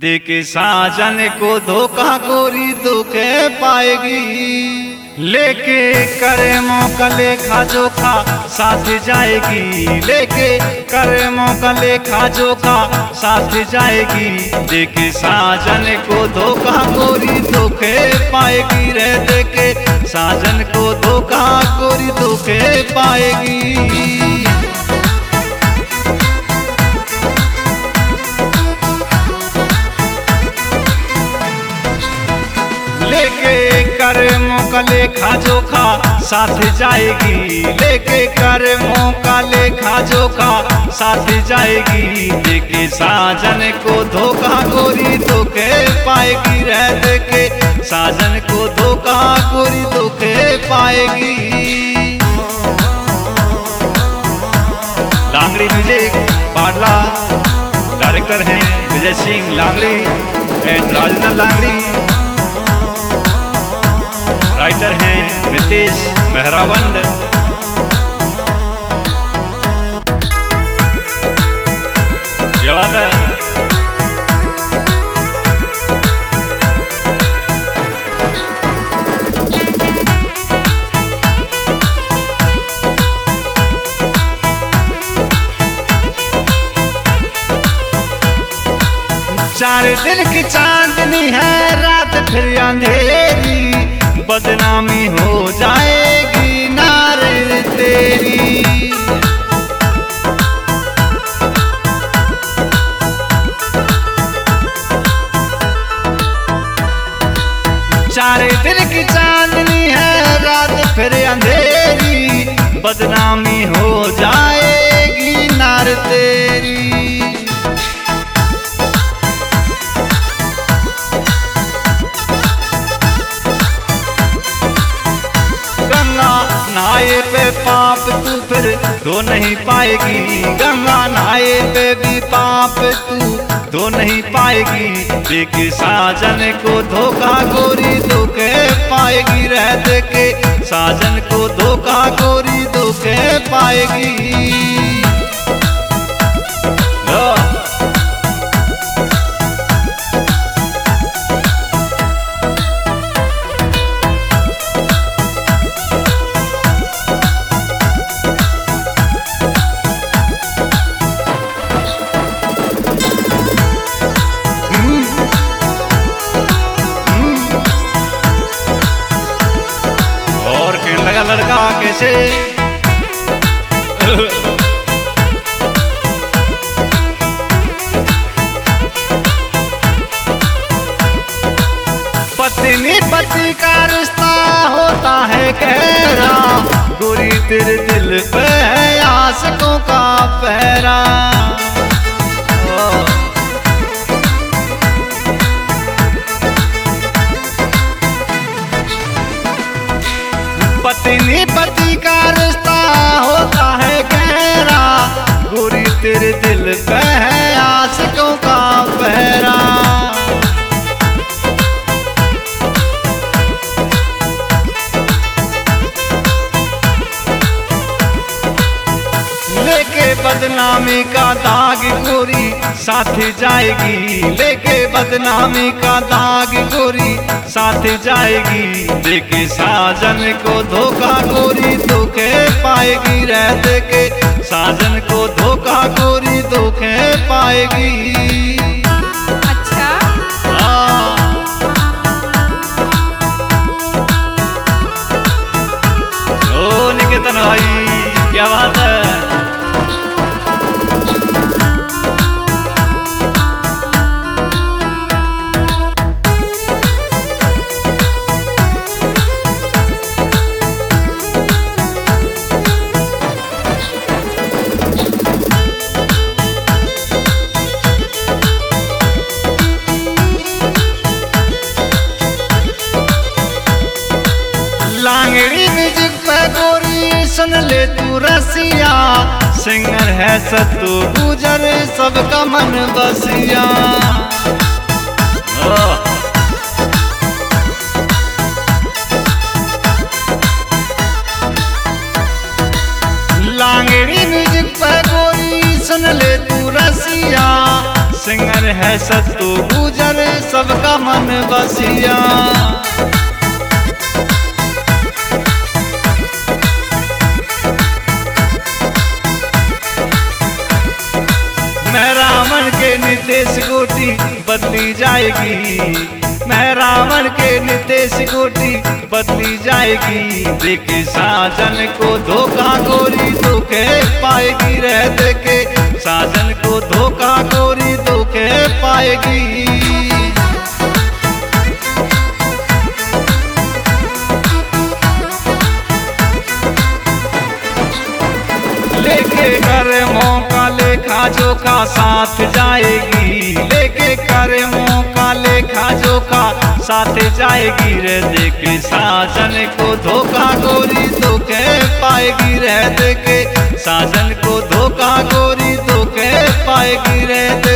देके साजन को धोखा गोरी धोखे पाएगी। लेके करे मौका लेखा जोखा साथ जाएगी। लेके करे मौका लेखा जोखा साथ जाएगी। देके साजन को धोखा गोरी धोखे पाएगी रे। देके साजन को धोखा गोरी धोखे पाएगी। लेके करे मौका लेखा जोखा साथ जाएगी। लेके करे मौका लेखा जोखा साथ जाएगी। देके साजन को धोखा गोरी धोखे पाएगी रे। देके साजन को धोखा गोरी धोखे पाएगी। लांगड़ी म्यूजिक पाडला, डायरेक्टर हैं विजय सिंह लांगड़ी एंड राजन लांगड़ी। राइटर हैं नितेश मेहरावंद। जवाब 4 दिन की चांदनी है रात फिर अंधेरी। बदनामी हो जाएगी नारे तेरी। 4 दिन की चांदनी है रात फिर अंधेरी। बदनामी हो जाएगी नार तेरी। नहाए पे पाप तू फिर धो नहीं पाएगी। गंगा नहाए पे भी पाप तू धो नहीं पाएगी। देके साजन को धोखा गोरी धोखे पाएगी। रह देके साजन को धोखा गोरी धोखे पाएगी। लड़का कैसे पत्नी पति का रिश्ता होता है गहरा। गोरी तेरे दिल पे है आशिकों का पहरा। पत्नी पति का रिश्ता होता है गहरा। गोरी तेरे दिल पे है आशिकों का पहरा। लेके बदनामी का दाग गोरी साथ जाएगी। लेके बदनामी का दाग गोरी साथ जाएगी। देके साजन को धोखा गोरी धोखे पाएगी। रह देके साजन को धोखा गोरी धोखे पाएगी। अच्छा ओ निकेतन भाई क्या बात है। लांगड़ी म्यूजिक पे गोरी सुन ले तू रसिया। सिंगर है सत्तू गुजर सबका मन बसिया। लांगड़ी म्यूजिक पे गोरी सुन ले तू रसिया। सिंगर है सत्तू गुजर मन बसिया। मैं रावण के नितेश गोटी बदली जाएगी, मैं रावण के नितेश गोटी बदली जाएगी। देखे साजन को धोखा गोरी धोखे पाएगी, रह देखे साजन को धोखा गोरी धोखे पाएगी। लेके कर मौका लेखा जोखा साथ जाएगी, लेके कर मौका लेखा जोखा साथ जाएगी। रे देखे साजन को धोखा गोरी धोखे पाएगी, रह देखे साजन को धोखा गोरी धोखे पाएगी। रे